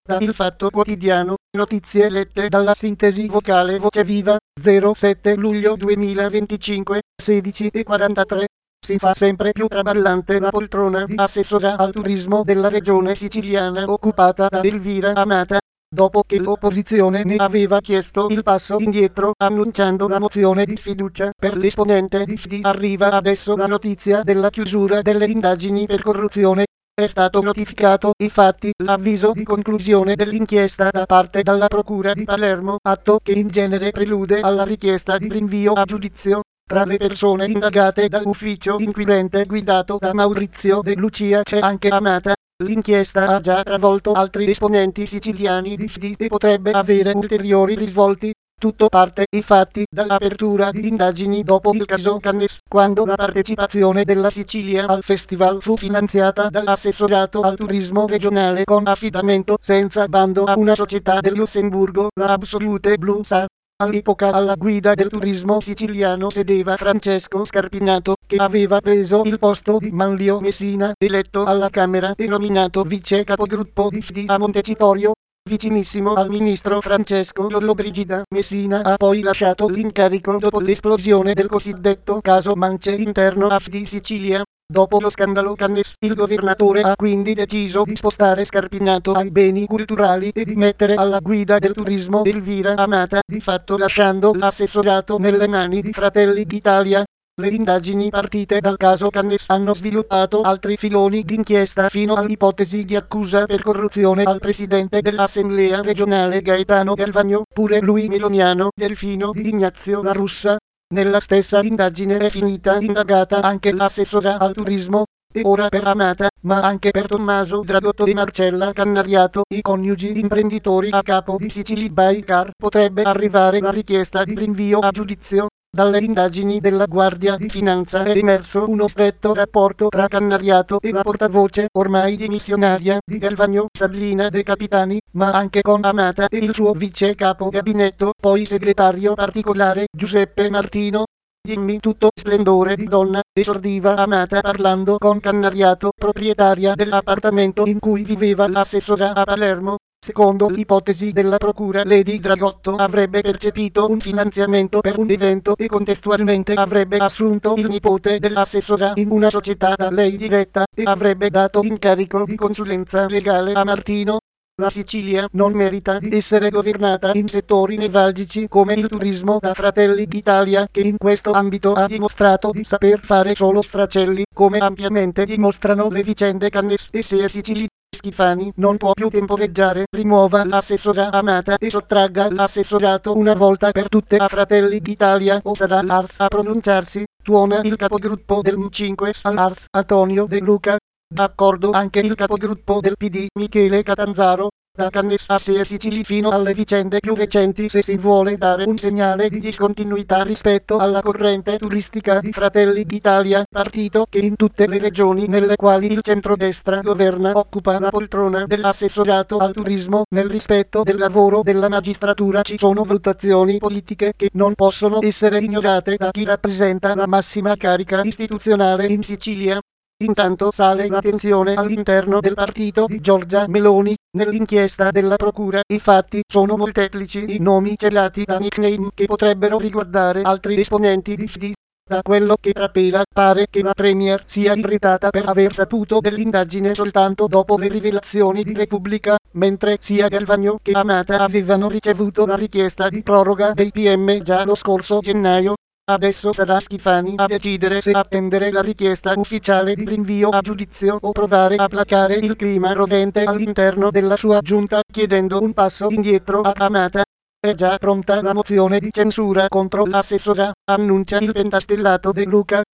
Da Il Fatto Quotidiano, notizie lette dalla sintesi vocale Voce Viva, 07 luglio 2025, 16:43. Si fa sempre più traballante la poltrona di assessora al turismo della regione siciliana occupata da Elvira Amata, dopo che l'opposizione ne aveva chiesto il passo indietro annunciando la mozione di sfiducia per l'esponente di FDI. Arriva adesso la notizia della chiusura delle indagini per corruzione. È stato notificato, infatti, l'avviso di conclusione dell'inchiesta da parte della Procura di Palermo, atto che in genere prelude alla richiesta di rinvio a giudizio. Tra le persone indagate dall'ufficio inquirente guidato da Maurizio De Lucia c'è anche Amata. L'inchiesta ha già travolto altri esponenti siciliani di FDI e potrebbe avere ulteriori risvolti. Tutto parte, infatti, dall'apertura di indagini dopo il caso Cannes, quando la partecipazione della Sicilia al festival fu finanziata dall'assessorato al turismo regionale con affidamento senza bando a una società del Lussemburgo, la Absolute Blue Sa. All'epoca alla guida del turismo siciliano sedeva Francesco Scarpinato, che aveva preso il posto di Manlio Messina, eletto alla Camera e nominato vice capogruppo di FDI a Montecitorio. Vicinissimo al ministro Francesco Lollobrigida, Messina ha poi lasciato l'incarico dopo l'esplosione del cosiddetto caso Mance interno a FDI Sicilia. Dopo lo scandalo Cannes, il governatore ha quindi deciso di spostare Scarpinato ai beni culturali e di mettere alla guida del turismo Elvira Amata, di fatto lasciando l'assessorato nelle mani di Fratelli d'Italia. Le indagini partite dal caso Cannes hanno sviluppato altri filoni d'inchiesta fino all'ipotesi di accusa per corruzione al presidente dell'Assemblea regionale Gaetano Galvagno, pure lui meloniano, Delfino di Ignazio La Russa. Nella stessa indagine è finita indagata anche l'assessora al turismo, e ora per Amata, ma anche per Tommaso Dragotto e Marcella Cannariato, i coniugi imprenditori a capo di Sicily By Car, potrebbe arrivare la richiesta di rinvio a giudizio. Dalle indagini della Guardia di Finanza è emerso uno stretto rapporto tra Cannariato e la portavoce, ormai dimissionaria, di Galvagno, Sabrina De Capitani, ma anche con Amata e il suo vice capo gabinetto, poi segretario particolare, Giuseppe Martino. Dimmi tutto splendore di donna, esordiva Amata parlando con Cannariato, proprietaria dell'appartamento in cui viveva l'assessora a Palermo. Secondo l'ipotesi della procura, Lady Dragotto avrebbe percepito un finanziamento per un evento e contestualmente avrebbe assunto il nipote dell'assessora in una società da lei diretta e avrebbe dato incarico di consulenza legale a Martino. La Sicilia non merita di essere governata in settori nevralgici come il turismo da Fratelli d'Italia, che in questo ambito ha dimostrato di saper fare solo straccelli, come ampiamente dimostrano le vicende Cannes e SEA Sicily. Schifani non può più temporeggiare, rimuova l'assessora Amata e sottragga l'assessorato una volta per tutte a Fratelli d'Italia, o sarà l'Ars a pronunciarsi, tuona il capogruppo del M5 all'Ars, Antonio De Luca. D'accordo anche il capogruppo del PD, Michele Catanzaro. Da Cannes a SEA Sicily fino alle vicende più recenti, se si vuole dare un segnale di discontinuità rispetto alla corrente turistica di Fratelli d'Italia, partito che in tutte le regioni nelle quali il centrodestra governa occupa la poltrona dell'assessorato al turismo. Nel rispetto del lavoro della magistratura ci sono valutazioni politiche che non possono essere ignorate da chi rappresenta la massima carica istituzionale in Sicilia. Intanto sale la tensione all'interno del partito di Giorgia Meloni. Nell'inchiesta della procura, infatti, sono molteplici i nomi celati da nickname che potrebbero riguardare altri esponenti di FDI. Da quello che trapela, pare che la Premier sia irritata per aver saputo dell'indagine soltanto dopo le rivelazioni di Repubblica, mentre sia Galvagno che Amata avevano ricevuto la richiesta di proroga dei PM già lo scorso gennaio. Adesso sarà Schifani a decidere se attendere la richiesta ufficiale di rinvio a giudizio o provare a placare il clima rovente all'interno della sua giunta, chiedendo un passo indietro a Amata. È già pronta la mozione di censura contro l'assessora, annuncia il pentastellato De Luca.